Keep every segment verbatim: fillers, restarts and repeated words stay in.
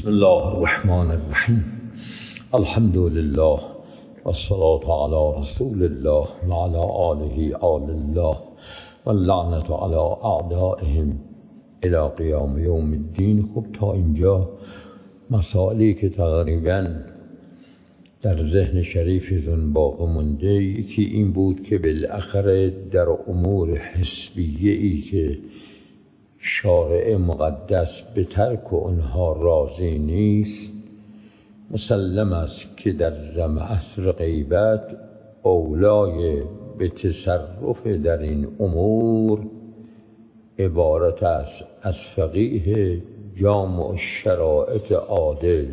بسم الله الرحمن الرحیم. الحمد لله والصلاة على رسول الله وعلى آله آل الله واللعنة على اعدائهم الى قیام یوم الدین. خب تا اینجا مسائلی که تقریبا در ذهن شریفتون باقی مونده، یکی این بود که بالاخره در امور حسبیه ای که شارع مقدس به ترک آنها راضی نیست، مسلم است که در زم عصر غیبت اولای به تصرف در این امور عبارت است از فقیه جامع الشرائط عادل،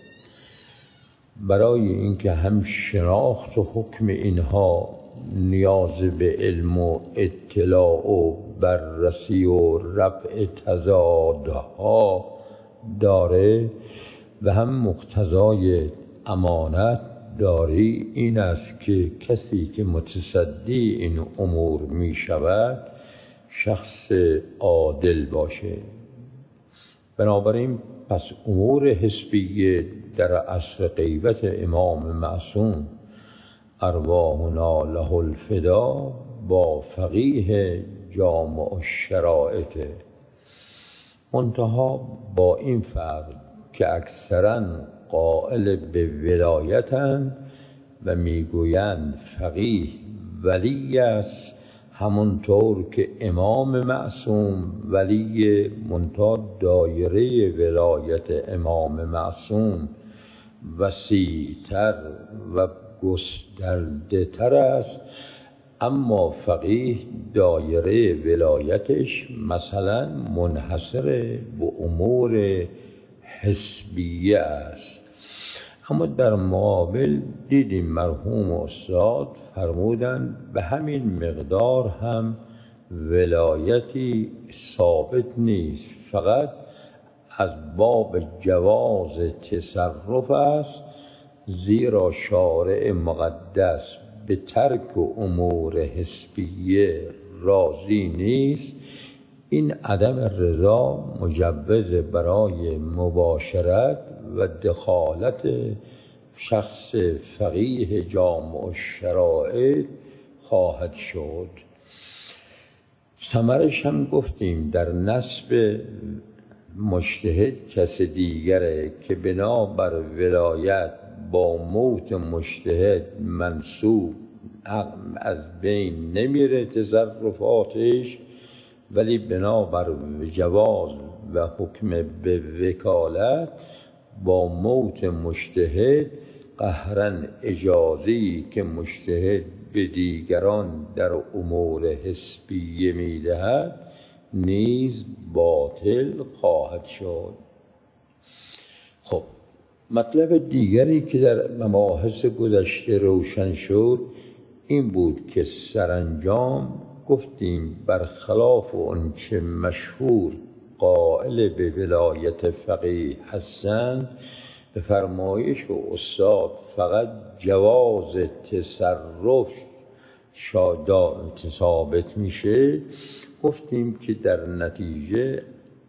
برای اینکه هم شناخت و حکم اینها نیاز به علم و اطلاع و بررسی و رفع تضادها داره و هم مقتضای امانت داری این است که کسی که متصدی این امور می شود شخص عادل باشه. بنابراین پس امور حسبیه در عصر غیبت امام معصوم ارواحنا له الفدا با فقیه جامع الشرائط، منتها با این فرق که اکثرا قائل به ولایتند و میگویند فقیه ولی است، همونطور که امام معصوم ولی، منتها دایره ولایت امام معصوم وسیع‌تر و گسترده تر است، اما فقیه دایره ولایتش مثلا منحصر به امور حسبیه است. اما در مقابل دیدیم مرحوم استاد فرمودند به همین مقدار هم ولایتی ثابت نیست، فقط از باب جواز تصرف است، زیرا شارع مقدس به ترک امور حسبیه راضی نیست. این عدم رضا مجوز برای مباشرت و دخالت شخص فقیه جامع الشرائط خواهد شد. ثمرش هم گفتیم در نسب مجتهد کس دیگره که بنابر ولایت با موت مجتهد منسوب از بین نمیره تصرفاتش، ولی بنابر جواز و حکم به وکالت با موت مجتهد قهرن اجازه‌ای که مجتهد به دیگران در امور حسبیه میدهد نیز باطل خواهد شد. خب مطلب دیگری که در مباحث گذشته روشن شد این بود که سرانجام گفتیم برخلاف آنچه مشهور قائل به ولایت فقیه هستند، به فرمایش و استاد فقط جواز تصرف شادا ثابت میشه. گفتیم که در نتیجه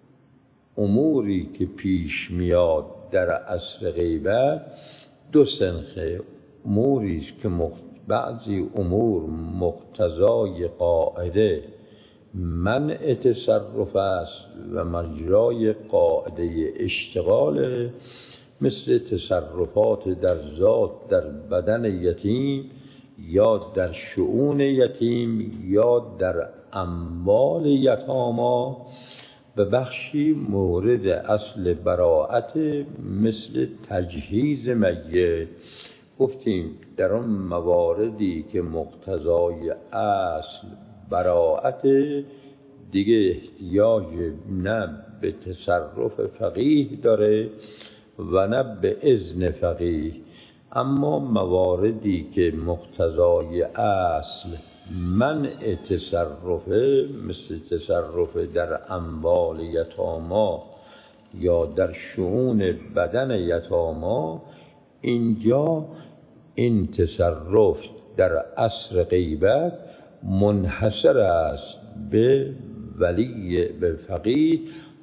اموری که پیش میاد در عصر غیبت دو صنفه اموری است که مخت... بعضی امور مقتضای قاعده منع تصرف است و مجرای قاعده اشتغال، مثل تصرفات در ذات در بدن یتیم یا در شؤون یتیم یا در اموال یتاما، و بخشی مورد اصل براءت مثل تجهیز میت. گفتیم در آن مواردی که مقتضای اصل براءت دیگه احتیاج نه به تصرف فقیه داره و نه به اذن فقیه، اما مواردی که مقتضای اصل منع تصرفه مثل تصرف در اموال یتاما یا در شؤون بدن یتاما، اینجا این تصرف در عصر غیبت منحصر است به ولی به فقیه،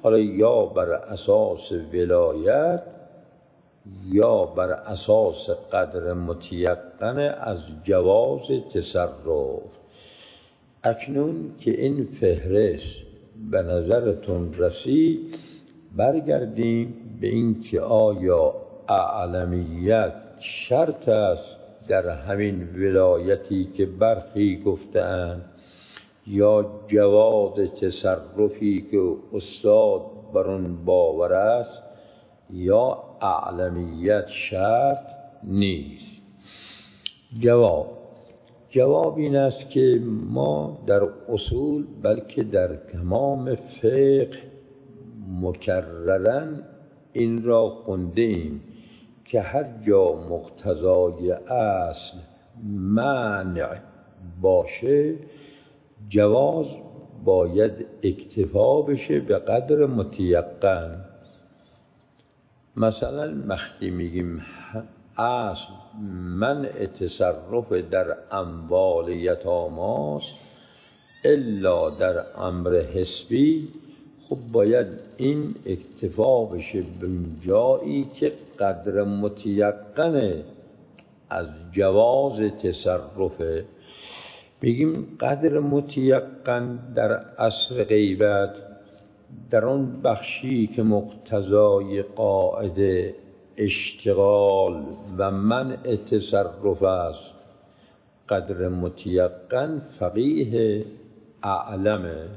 حالا یا بر اساس ولایت یا بر اساس قدر متیقن از جواز تصرف. اکنون که این فهرست به نظرتون رسید، برگردیم به این که آیا اعلمیت شرط است در همین ولایتی که برخی گفتند، یا جواز تصرفی که استاد بر آن باور است، یا اعلمیت شرط نیست؟ جواب جواب این است که ما در اصول بلکه در تمام فقه مکرراً این را خونده ایم که هر جا مقتضای اصل منع باشه، جواز باید اکتفا بشه به قدر متیقن. مثلا وقتی میگیم اصل منع تصرف در اموال یتاماست الا در امر حسبی، خب باید این اکتفا بشه به جایی که قدر متیقن از جواز تصرفه. میگیم قدر متیقن در عصر غیبت در آن بخشی که مقتضای قاعده اشتغال و منع تصرف است، قدر متیقن فقیه اعلمه.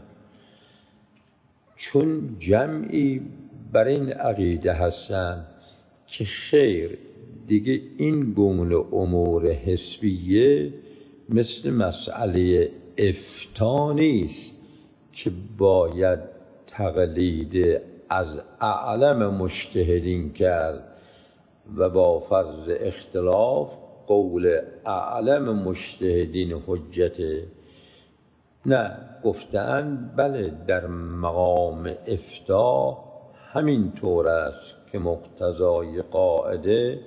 چون جمعی بر این عقیده هستند که خیر دیگه این گونه امور حسبیه مثل مسئله افتاء نیست که باید تقلید از اعلم مجتهدین کرد و با فرض اختلاف قول اعلم مجتهدین حجته. نه، گفتند بله در مقام افتاء همین طور است که مقتضای قاعده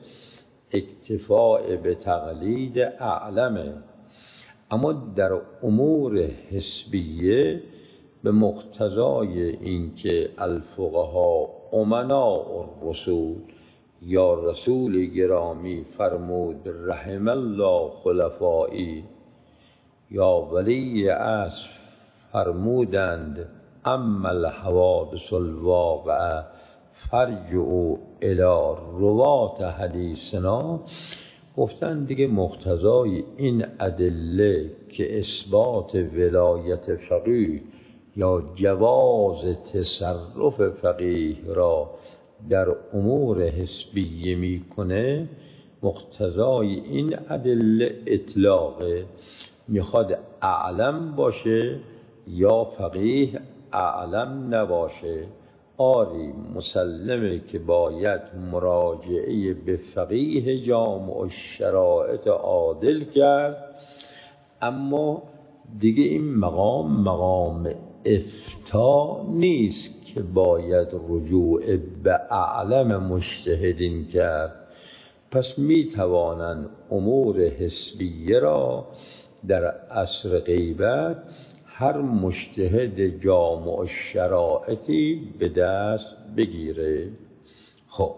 اکتفاء به تقلید اعلمه، اما در امور حسبیه به مقتضای اینکه الفقها امناء الرسول، یا رسول گرامی فرمود رحم الله خلفایی، یا ولی عصر فرمودند اما الحوادث الواقعه فرجعوا الی روات حدیثنا، گفتن دیگه مقتضای این ادله که اثبات ولایت فقیه یا جواز تصرف فقیه را در امور حسبیه میکنه، مقتضای این ادله اطلاقه، میخواد اعلم باشه یا فقیه اعلم نباشه. آری مسلمه که باید مراجعه به فقیه جامع الشرائط عادل کرد، اما دیگه این مقام مقام افتاء نیست که باید رجوع به اعلم مجتهدین کرد. پس می توانند امور حسبیه را در عصر غیبت هر مجتهد جامع الشرائطی به دست بگیره. خب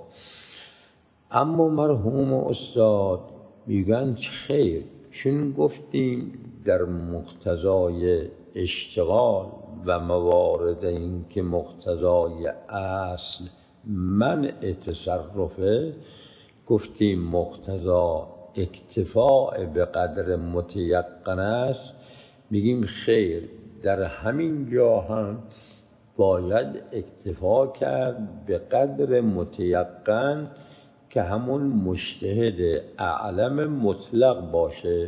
اما مرحوم استاد میگن خیر، چون گفتیم در مقتضای اشتغال و موارد این که مقتضای اصل منع تصرفه، گفتیم مقتضا اکتفاء به قدر متیقن است، میگیم خیر در همین جا هم باید اکتفا کرد به قدر متیقن که همون مجتهد اعلم مطلق باشه.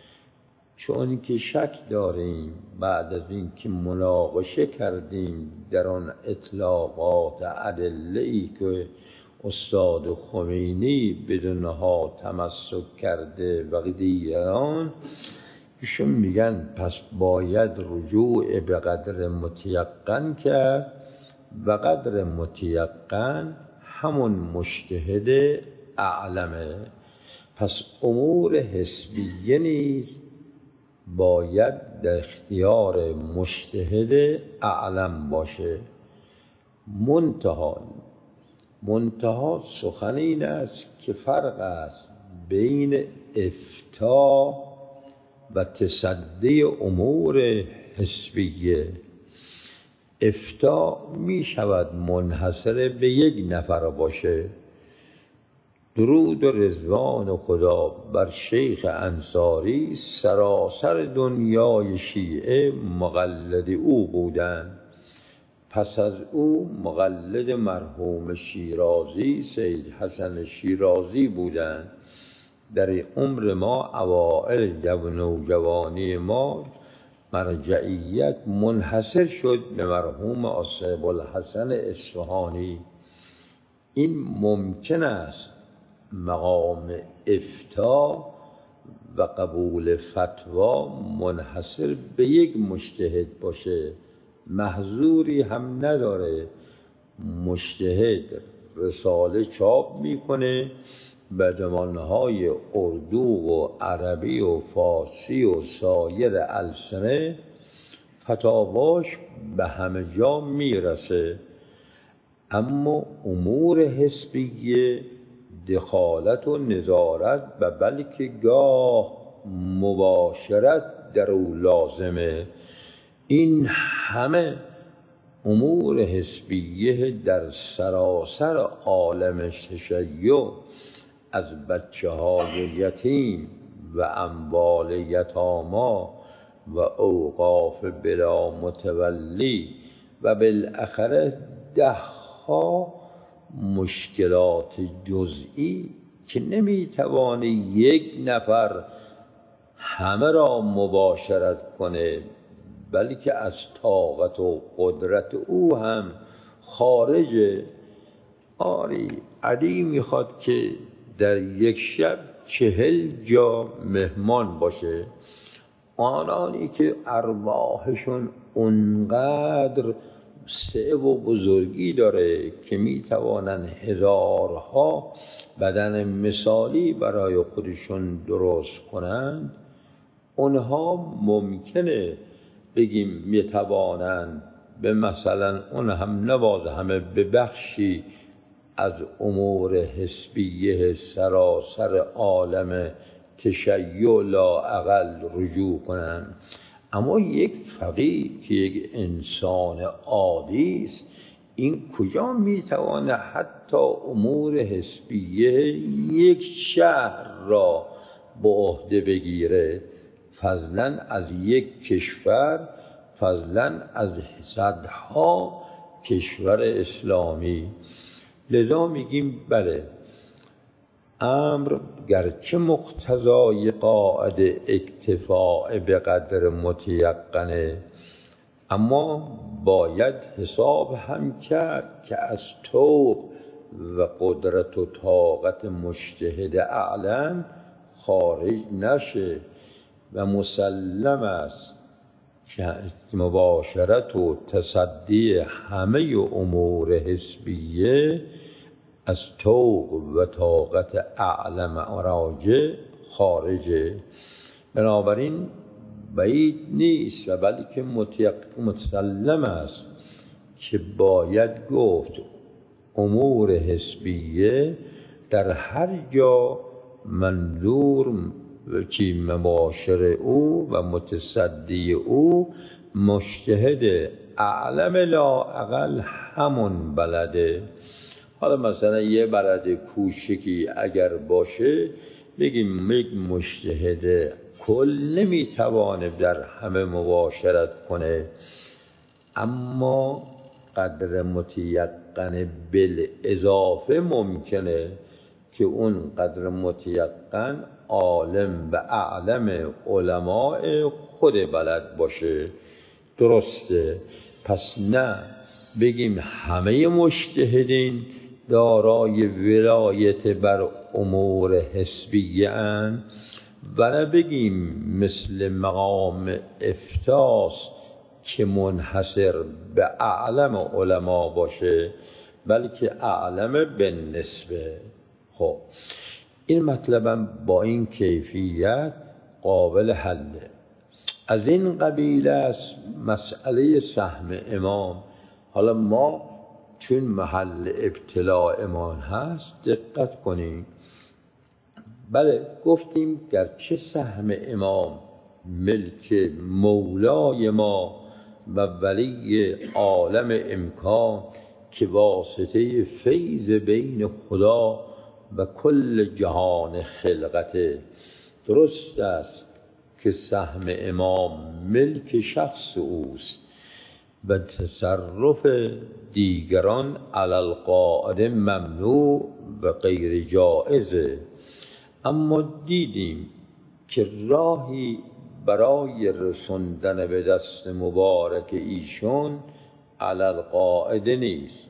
چون که شک داریم بعد از این که مناقشه کردیم در آن اطلاقات ادله‌ای که استاد خمینی بدونها تمسک کرده و دیگران، ایشون میگن پس باید رجوع به قدر متیقن کرد و قدر متیقن همون مجتهد اعلمه. پس امور حسبیه نیز باید در اختیار مجتهد اعلم باشه. اعلم باشه منتها منتها سخن این است که فرق است بین افتاء و تصدی امور حسبیه. افتاء می شود منحصر به یک نفر باشه. درود و رضوان خدا بر شیخ انصاری، سراسر دنیای شیعه مقلد او بودند. پس از او مقلد مرحوم شیرازی، سید حسن شیرازی بودند. در عمر ما اوائل نوجوانی ما مرجعیت منحصر شد به مرحوم آصف الحسن اصفهانی. این ممکن است مقام افتاء و قبول فتوا منحصر به یک مجتهد باشه، محظوری هم نداره. مجتهد رساله چاپ میکنه به زبانهای اردو و عربی و فارسی و سایر السنه، فتاواش به همه جا میرسه. اما امور حسبیه دخالت و نظارت و بلکه گاه مباشرت در او لازمه. این همه امور حسبیه در سراسر عالم تشیع، از بچه های یتیم و اموال یتاما و اوقاف بلا متولی و بالاخره دهها مشکلات جزئی که نمیتوانی یک نفر همه را مباشرت کنه، بلکه از طاقت و قدرت او هم خارجه. آری علی میخواد که در یک شب چهل جا مهمان باشه. آنانی که ارواحشون اونقدر سعه و بزرگی داره که میتوانن هزارها بدن مثالی برای خودشون درست کنند، اونها ممکنه بگیم میتوانند به مثلا اون هم نباز همه ببخشی از امور حسبیه سراسر عالم تشیع لااقل رجوع کنند. اما یک فقیه که یک انسان عادی است، این کجا میتوانه حتی امور حسبیه یک شهر را به عهده بگیره، فضلا از یک کشور، فضلا از صدها کشور اسلامی. لذا میگیم بله، امر گرچه مقتضای قاعده اکتفاء به قدر متیقنه، اما باید حساب هم کرد که از طوق و قدرت و طاقت مجتهد اعلم خارج نشه. و مسلم است که مباشرت و تصدی همه امور حسبیه از طوق و طاقت اعلم راجع خارجه. بنابراین بعید نیست و بلکه متسلم است که باید گفت امور حسبیه در هر جا منظور چی مباشر او و متصدی او مجتهد اعلم لااقل همون بلده. حالا مثلا یه بلد کوچکی اگر باشه، بگیم یک مجتهد کل نمیتوانه در همه مباشرت کنه، اما قدر متیقن بالاضافه ممکنه که اون قدر متیقن عالم و اعلم علماء خود بلد باشه. درسته؟ پس نه بگیم همه مجتهدین دارای ولایت بر امور حسبیه اند، و نه بگیم مثل مقام افتاس که منحصر به اعلم علما باشه، بلکه اعلم به نسبه. خب این مطلبم با این کیفیت قابل حله. از این قبیل است مسئله سهم امام. حالا ما چون محل ابتلاعمان هست دقت کنیم. بله گفتیم گرچه سهم امام ملک مولای ما و ولی عالم امکان که واسطه فیض بین خدا و کل جهان خلقت، درست است که سهم امام ملک شخص اوست و تصرف دیگران علی القاعده ممنوع و غیر جائزه. اما دیدیم که راهی برای رسوندن به دست مبارک ایشون علی القاعده نیست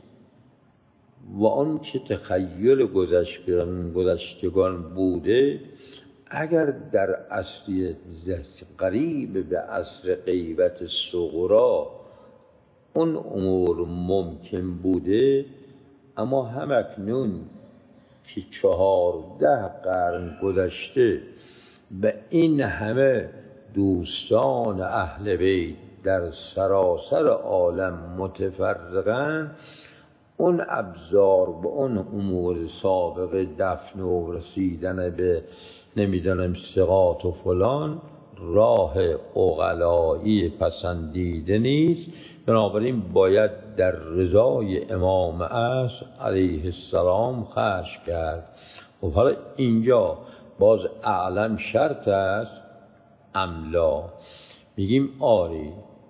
و آن چه تخیل گذشتگان گذشتگان بوده اگر در اصلی قریب به عصر غیبت صغرا اون امور ممکن بوده، اما هم اکنون که چهارده قرن گذشته و این همه دوستان اهل بیت در سراسر عالم متفرقن، اون ابزار به اون امور سابق دفن و رسیدن به نمیدانم ثقات و فلان راه عقلایی پسندیده نیست. بنابراین باید در رضای امام عصر علیه السلام خرج کرد. خب حالا اینجا باز اعلم شرط است املا، میگیم آری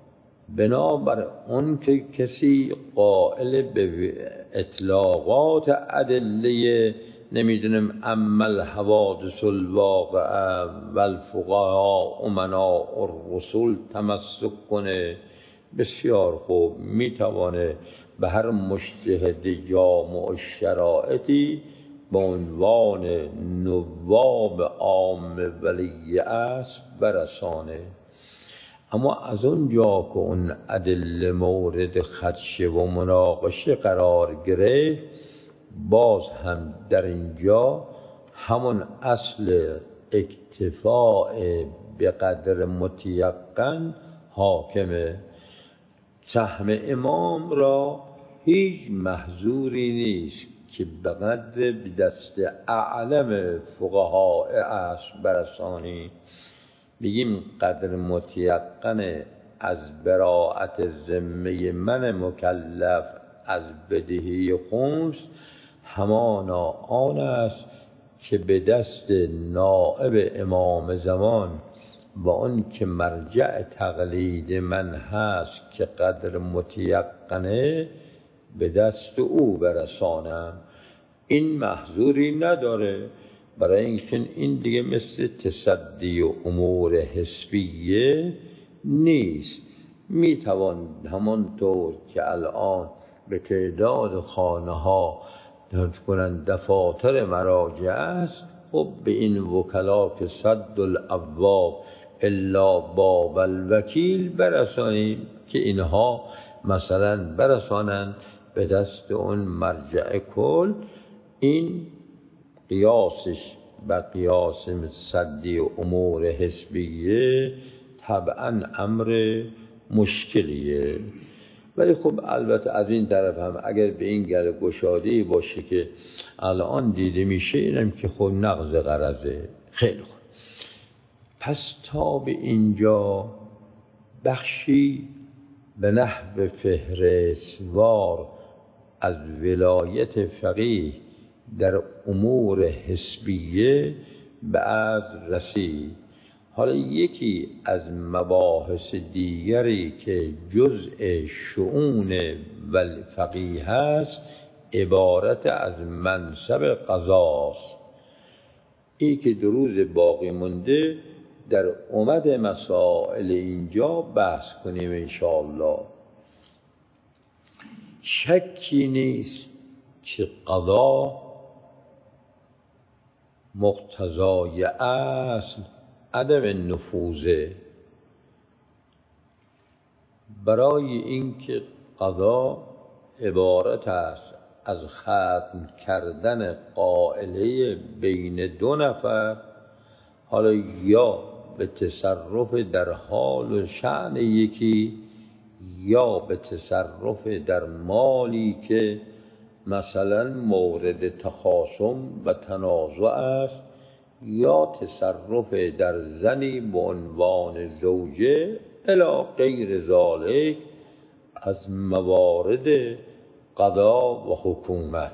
بنابر اون که کسی قائل به اطلاقات ادله نمیدونم اما الحوادث الواقعه و الفقهاء امناء الرسول تمسک کنه، بسیار خوب میتوانه به هر مجتهد جامع الشرائطی به عنوان نواب عام ولی عصر برسانه. اما از اونجا که اون ادله مورد خدشه و مناقشه قرار گرفت، باز هم در اینجا همون اصل اکتفاء به قدر متیقن حاکمه. سهم امام را هیچ محظوری نیست که به قدر دست اعلم فقهاء عصر برسانی. بگیم قدر متیقن از براءت ذمه من مکلف از بدهی خمس همانا آن است که به دست نائب امام زمان و آن که مرجع تقلید من هست که قدر متیقنه به دست او برسانم. این محظوری نداره، برای اینکه این دیگه مثل تصدی و امور حسبیه نیست. میتوان همانطور که الان به تعداد خانه ها دفاتر مراجع است، خب به این وکلا که صد الابواب الا باب الوکیل برسانیم که اینها مثلا برسانند به دست اون مرجع کل. این قیاسش و قیاس صدی و امور حسبیه طبعا امر مشکلیه. ولی خب البته از این طرف هم اگر به این گره گشاده‌ای باشه که الان دیده میشه، اینم که خود نقض غرضه. خیلی خوب، پس تا به اینجا بخشی به نحو فهرستوار از ولایت فقیه در امور حسبیه به عرض رسید. حالا یکی از مباحث دیگری که جزء شؤون والفقیه هست عبارت از منصب قضاست. این که دو روز باقی مونده در اومد مسائل اینجا بحث کنیم انشاءالله. شکی نیست که قضا مقتضای اصل عدم نفوذه. برای اینکه قضا عبارت است از ختم کردن قائله بین دو نفر، حالا یا به تصرف در حال و شأن یکی یا به تصرف در مالی که مثلا مورد تخاصم و تنازع است، یا تصرف در زنی به عنوان زوجه الی غیر ذلک از موارد قضا و حکومت.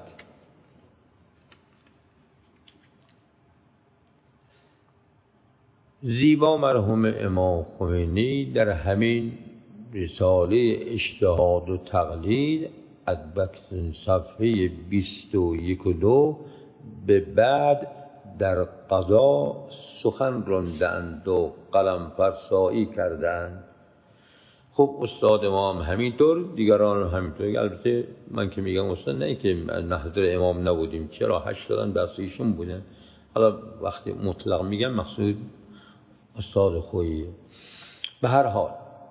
زیبا مرحوم امام خمینی در همین رساله اجتهاد و تقلید ادبکت صفحه بیست و یک و دو به بعد در قضا سخن راندند و قلم فرسایی کردند. خب استاد ما هم همینطور، دیگران هم همینطور. البته من که میگم استاد نه که نحضر امام نبودیم، چرا هشت دادن بحث ایشون بودن. حالا وقتی مطلق میگم مقصود استاد خوییه. به هر حال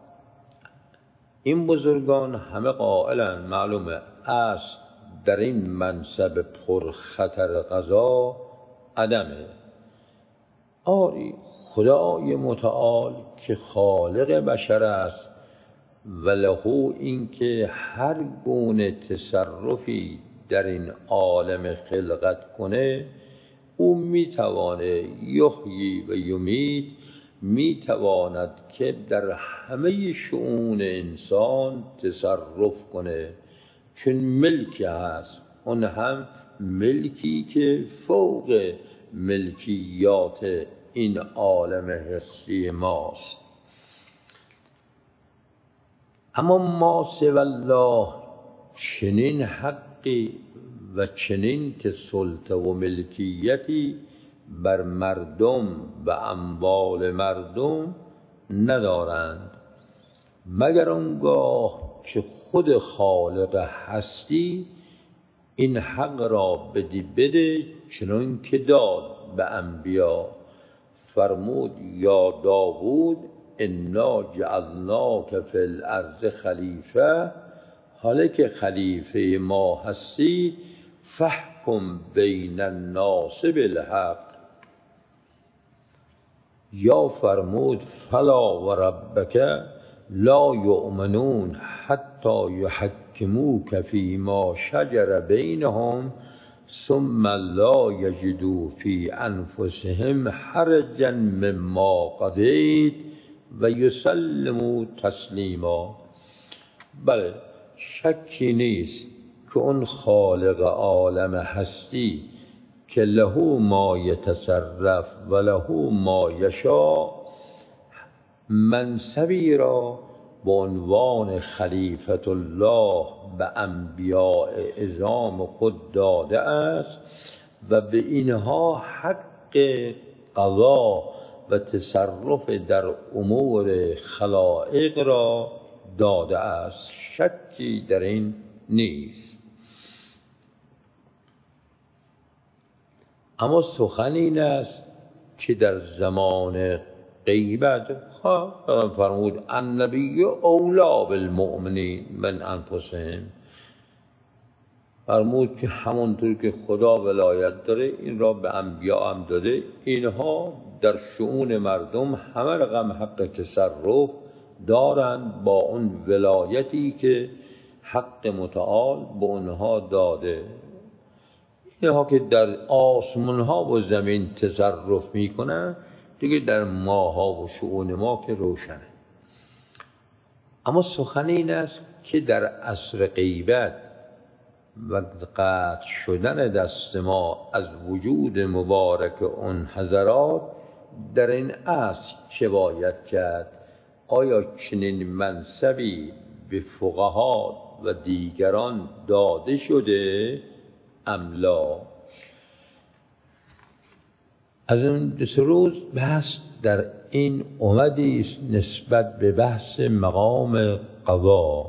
این بزرگان همه قائلن معلومه است در این منصب پرخطر قضا عدمه. آری خدای متعال که خالق بشر است و لهو این که هر گونه تصرفی در این عالم خلقت کنه، او میتوانه یحیی و یمیت، میتواند که در همه شؤون انسان تصرف کنه، چون ملک هست، اون هم ملکی که فوق ملکیات این عالم حسی ماست. اما ما سوی الله چنین حقی و چنین سلطه و ملکیتی بر مردم و اموال مردم ندارند، مگر آنگاه که خود خالق هستی این حق را بدی بده، چنان که داد به انبیا. فرمود یا داوود انا جعلناک فی الارض خلیفه، حالا که خلیفه ما هستی فحکم بین الناس بالحق. یا فرمود فلا و ربک لا یؤمنون حتی یحکموک فیما شجر بینهم ثم لا یجدوا فی انفسهم حرجا مما قضیت و یسلموا تسلیما. بله شکی نیست که اون خالق عالم هستی که له ما یتصرف و له ما یشاء منصبی را به عنوان خلیفت الله به انبیاء اعظام خود داده است و به اینها حق قضا و تصرف در امور خلائق را داده است. شکی در این نیست. اما سخن این است که در زمان غیبت فرمود النبی اولی بالمؤمنین من انفسهم، فرمود که همونطور که خدا ولایت داره این را به انبیا هم داده، اینها در شؤون مردم همه رقم حق تصرف دارند با اون ولایتی که حق متعال به اونها داده. اینها که در آسمان ها و زمین تصرف میکنن دیگه در ماها و شؤون ما که روشنه. اما سخن این است که در عصر غیبت و قطع شدن دست ما از وجود مبارک اون حضرات در این عصر چه باید کرد؟ آیا چنین منصبی به فقها و دیگران داده شده ام لا؟ از این دو سه روز بحث در این اومدی است نسبت به بحث مقام قضا.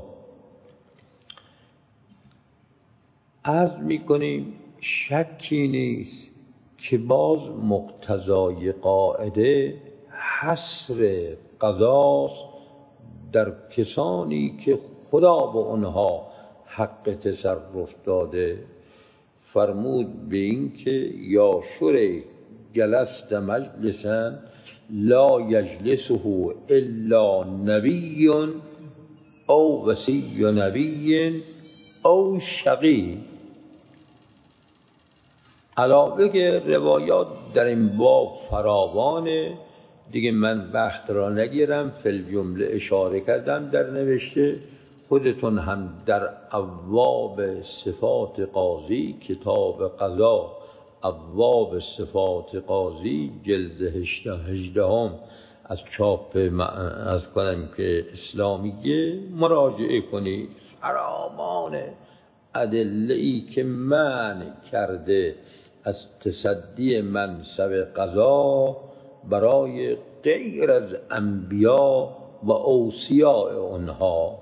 عرض میکنیم شکی نیست که باز مقتضای قاعده حصر قضاست در کسانی که خدا به آنها حق تصرف داده. فرمود به این که یا شری جلست مجلسا لا یجلسه الا نبی او وصی نبی او شقی. علاوه که روایات در این باب فراوانه دیگه، من وقت را نگیرم، فی جمله اشاره کردم در نوشته. خودتون هم در ابواب صفات قاضی، کتاب قضا ابواب صفات قاضی جلد هجده هجدهم از چاپ از کنم که اسلامیه مراجعه کنید. فراوان ادله‌ای که منع کرده از تصدی منصب قضا برای غیر از انبیا و اوصیاء اونها.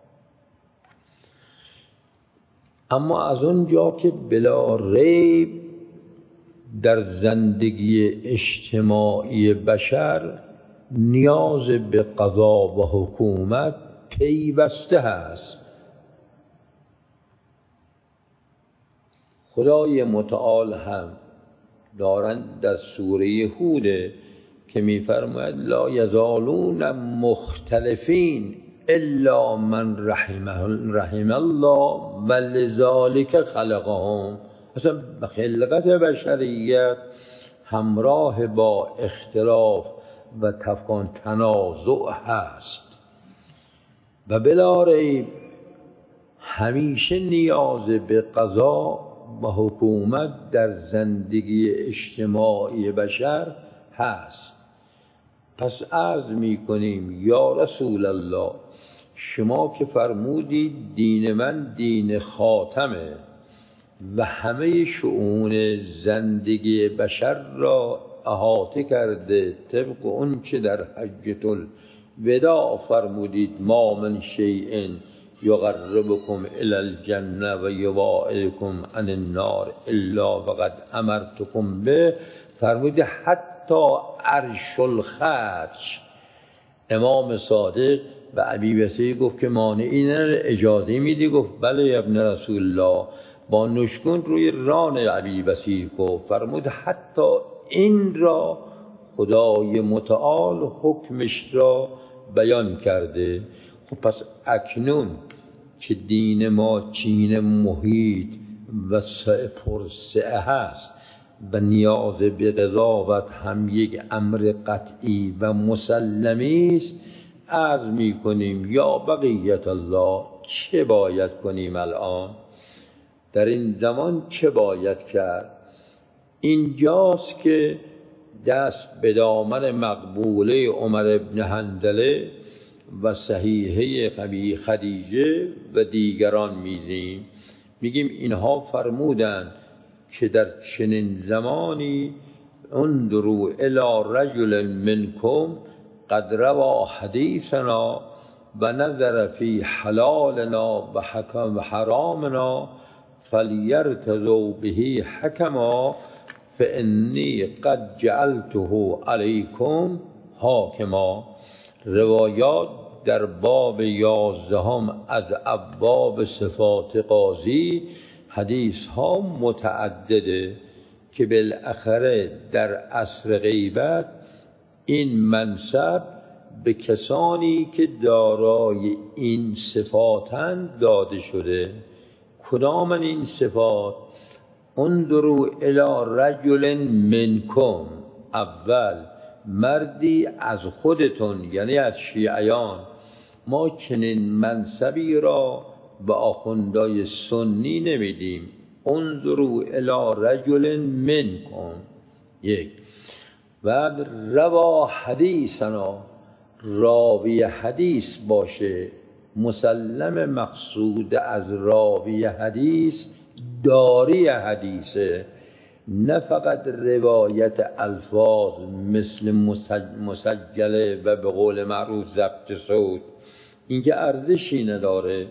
اما از اونجا که بلا ریب در زندگی اجتماعی بشر نیاز به قضا و حکومت پیوسته هست. خدای متعال هم دارند در سوره هود که می‌فرماید لا یزالون مختلفین الا من رحمه رحم الله ولذالک خلقهم. اصلا خلقت بشریت همراه با اختلاف و تفکان تنازع هست و بلا ریب همیشه نیاز به قضا و حکومت در زندگی اجتماعی بشر هست. پس عرض می کنیم یا رسول الله، شما که فرمودید دین من دین خاتمه و همه شؤون زندگی بشر را احاطه کرده، طبق اون چه در حجة الوداع فرمودید ما من شیء یقربکم الی الجنه و یباعدکم عن النار الا وقد امرتکم به، فرمودید حتی عرش الخدش. امام صادق و ابی بصیر گفت که مانعی نداره، اجازه میدی؟ گفت بله ابن رسول الله. با نشکن روی ران ابی بصیر گفت، فرمود حتی این را خدای متعال حکمش را بیان کرده. خب پس اکنون که دین ما چین محیط و پرسعه هست و نیاز به قضاوت هم یک امر قطعی و مسلمی است، عرض می کنیم یا بقیت الله چه باید کنیم الان؟ در این زمان چه باید کرد؟ اینجاست که دست به دامن مقبوله عمر ابن حنظله و صحیحه خدیجه و دیگران میزیم. میگیم اینها فرمودند که در چنین زمانی انظروا الی رجل منکم قد روا حدیثنا و نظر فی حلالنا و حکم و حرامنا فلیرتضوا به حکما فانی قد جعلته علیکم حاکما. روایات در باب یازدهم از ابواب صفات قاضی حدیث ها متعدده که بالاخره در عصر غیبت این منصب به کسانی که دارای این صفاتند داده شده. کدام این صفات؟ انظروا الی رجل منکم، اول مردی از خودتون یعنی از شیعیان. ما چنین منصبی را به آخوندای سنی نمیدیم. انظروا الی رجل منکم، یک. و روا حدیثنا، راوی حدیث باشه. مسلم مقصود از راوی حدیث داری حدیثه، نه فقط روایت الفاظ مثل مسجله و به قول معروف ضبط صوت، اینکه ارزشی نداره.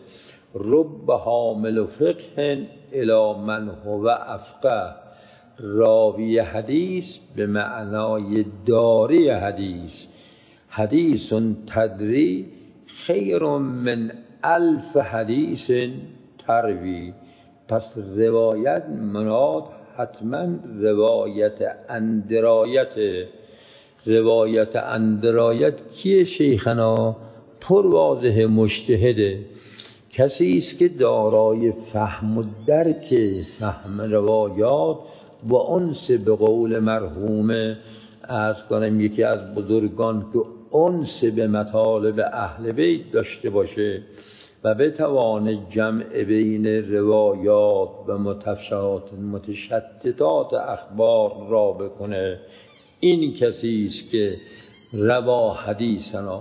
رب حامل فقه الی من هو افقه، راوی حدیث به معنای داری حدیث. حدیث تدری خیر من الف حدیث تروی. پس روایت مراد حتما روایت اندرایت. روایت اندرایت کیه شیخنا؟ پر واضح مجتهده کسی است که دارای فهم و درک فهم روایات و انس به قول مرحوم عرض کنم یکی از بزرگان که انس به مطالب اهل بیت داشته باشه و بتوانه جمع بین روایات و متشابهات متشتتات اخبار را بکنه، این کسی است که روا حدیثنا.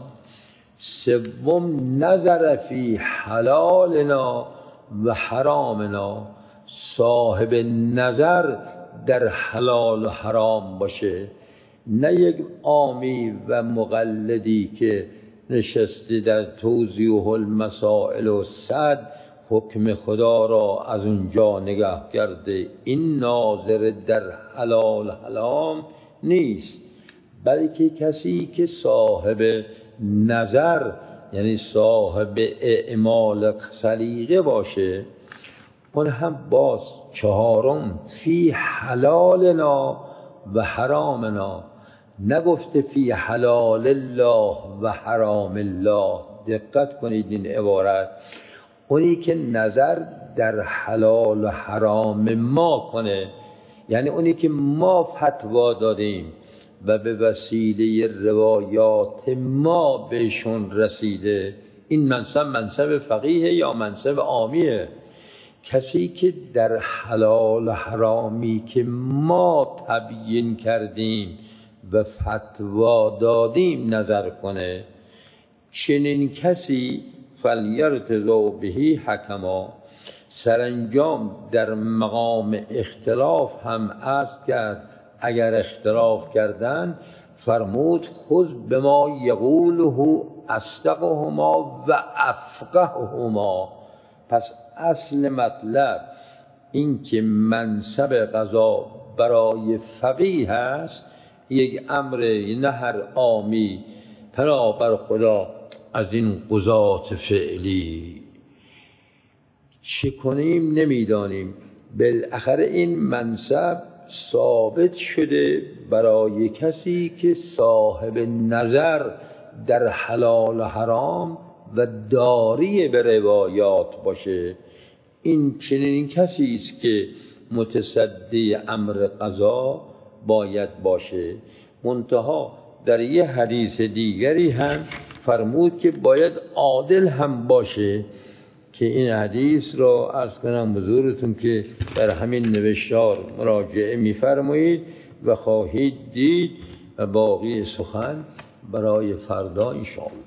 سوم نظر فی حلالنا و حرامنا، صاحب نظر در حلال و حرام باشه، نه یک عامی و مقلدی که نشسته در توضیح المسائل و صد حکم خدا را از اونجا نگاه کرده. این ناظر در حلال حرام نیست، بلکه کسی که صاحب نظر یعنی صاحب اعمال سلیقه باشه. اون هم باز چهارم فی حلالنا و حرامنا، نگفته فی حلال الله و حرام الله. دقت کنید این عبارت، اونی که نظر در حلال و حرام ما کنه، یعنی اونی که ما فتوا دادیم و به وسیله روایات ما بهشون رسیده، این منصب منصب فقیه یا منصب عامیه. کسی که در حلال و حرامی که ما تبیین کردیم و فتوا دادیم نظر کنه، چنین کسی فلیرتضوا بهی حکما. سرانجام در مقام اختلاف هم عرض کرد اگر اختلاف کردن فرمود خذ بما یقوله اصدقهما و افقههما. پس اصل مطلب این که منصب قضا برای فقیه هست، یک امر نه هر عامی پناه بر خدا از این قضات فعلی چه کنیم نمیدانیم. بالاخره این منصب ثابت شده برای کسی که صاحب نظر در حلال و حرام و داری به روایات باشه. این چنین کسی است که متصدی امر قضا باید باشه. منتها در یه حدیث دیگری هم فرمود که باید عادل هم باشه، که این حدیث را عرض کنم حضورتون که در همین نوشتار مراجعه می‌فرمایید و خواهید دید و باقی سخن برای فردا ان شاء الله.